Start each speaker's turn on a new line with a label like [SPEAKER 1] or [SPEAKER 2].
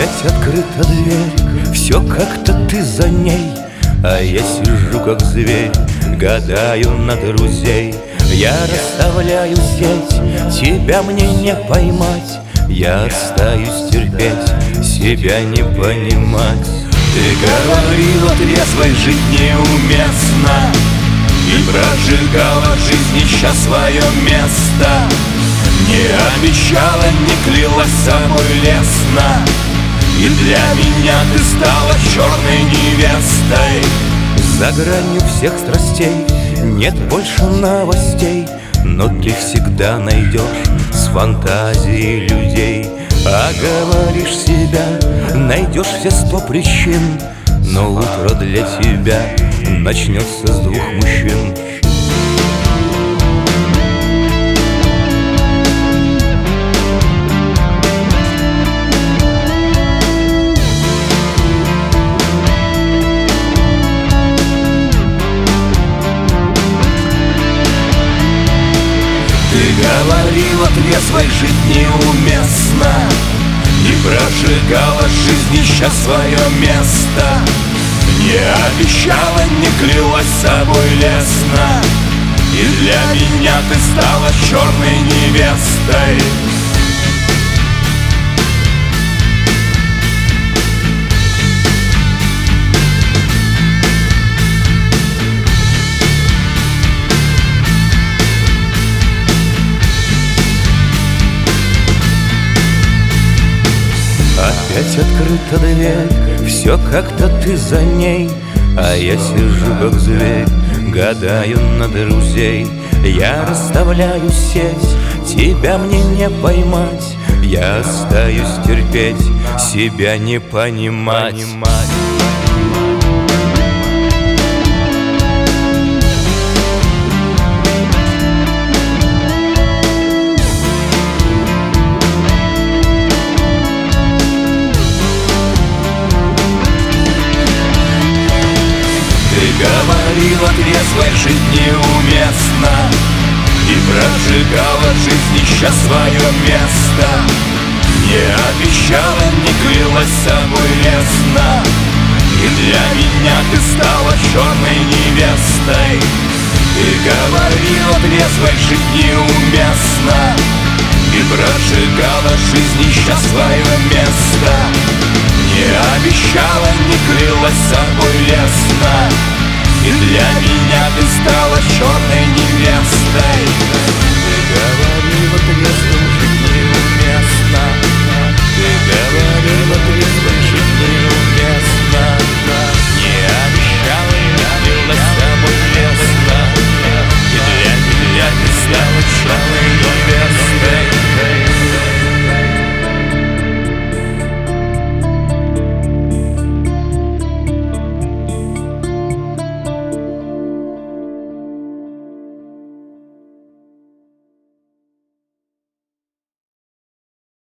[SPEAKER 1] Опять открыта дверь, все как-то ты за ней, а я сижу как зверь, гадаю на друзей. Я расставляю сеть, тебя мне не поймать, я остаюсь терпеть, себя не понимать. Ты говорила, трезвой жить неуместно, и прожигала в жизни сейчас свое место. Не обещала, не клялась собой лестно, и для меня ты стала черной невестой. За гранью всех страстей нет больше новостей, но ты всегда найдешь с фантазией людей. Оговоришь себя, найдешь все 100 причин, но утро для тебя начнется с 2 мужчин. Ты говорила, трезвой жить неуместно, и прожигала в жизни сейчас свое место. Не обещала, не клялась собой лестно, и для меня ты стала черной невестой. Опять открыта дверь, все как-то ты за ней, а я сижу как зверь, гадаю на друзей. Я расставляю сеть, тебя мне не поймать, я остаюсь терпеть, себя не понимать. Говорила, трезвой жить неуместно, и прожигала в жизни сейчас свое место. Не обещала, не клялась собой лестно, и для меня ты стала черной невестой. Ты говорила, трезвой жить неуместно, и прожигала в жизни сейчас свое место. Не обещала, не клялась собой лестно, и для меня ты стала черной невестой.